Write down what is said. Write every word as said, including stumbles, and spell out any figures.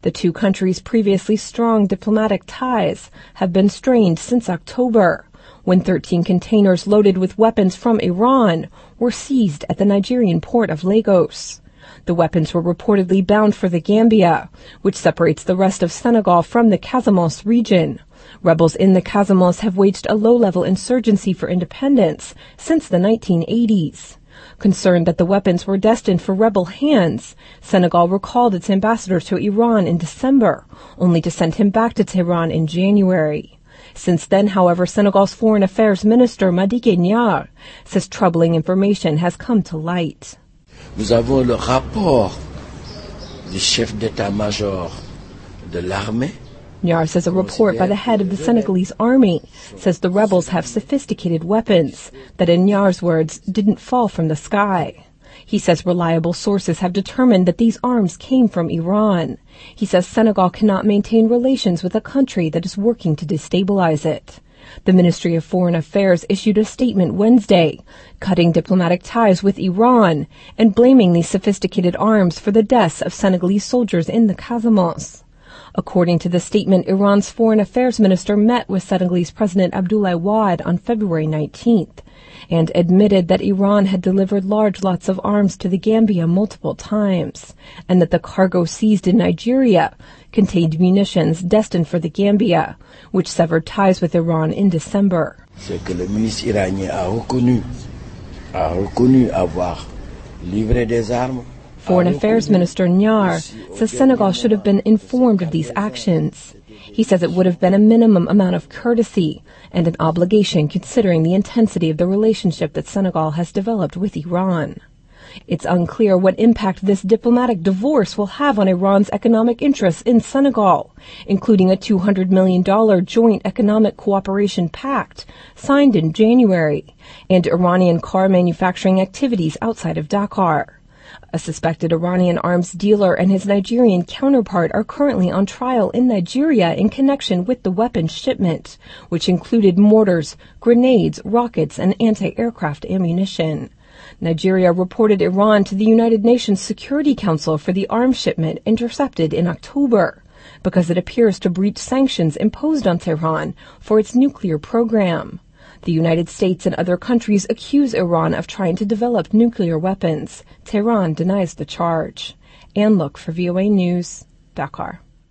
The two countries' previously strong diplomatic ties have been strained since October, when thirteen containers loaded with weapons from Iran were seized at the Nigerian port of Lagos. The weapons were reportedly bound for the Gambia, which separates the rest of Senegal from the Casamance region. Rebels in the Casamance have waged a low-level insurgency for independence since the nineteen eighties. Concerned that the weapons were destined for rebel hands, Senegal recalled its ambassador to Iran in December, only to send him back to Tehran in January. Since then, however, Senegal's Foreign Affairs Minister Madické Niang says troubling information has come to light. Nous avons le rapport du chef d'état-major de l'armée. Niang says a report by the head of the Senegalese army says the rebels have sophisticated weapons that, in Niang's words, didn't fall from the sky. He says reliable sources have determined that these arms came from Iran. He says Senegal cannot maintain relations with a country that is working to destabilize it. The Ministry of Foreign Affairs issued a statement Wednesday, cutting diplomatic ties with Iran and blaming these sophisticated arms for the deaths of Senegalese soldiers in the Casamance. According to the statement, Iran's Foreign Affairs Minister met with Senegalese President Abdoulaye Wade on February nineteenth and admitted that Iran had delivered large lots of arms to the Gambia multiple times, and that the cargo seized in Nigeria contained munitions destined for the Gambia, which severed ties with Iran in December. C'est que le ministre iranien a reconnu, a reconnu avoir livré des armes. Foreign Affairs Minister Niang says Senegal should have been informed of these actions. He says it would have been a minimum amount of courtesy and an obligation considering the intensity of the relationship that Senegal has developed with Iran. It's unclear what impact this diplomatic divorce will have on Iran's economic interests in Senegal, including a two hundred million dollars joint economic cooperation pact signed in January, and Iranian car manufacturing activities outside of Dakar. A suspected Iranian arms dealer and his Nigerian counterpart are currently on trial in Nigeria in connection with the weapons shipment, which included mortars, grenades, rockets, and anti-aircraft ammunition. Nigeria reported Iran to the United Nations Security Council for the arms shipment intercepted in October, because it appears to breach sanctions imposed on Tehran for its nuclear program. The United States and other countries accuse Iran of trying to develop nuclear weapons. Tehran denies the charge. Ann Look for V O A News, Dakar.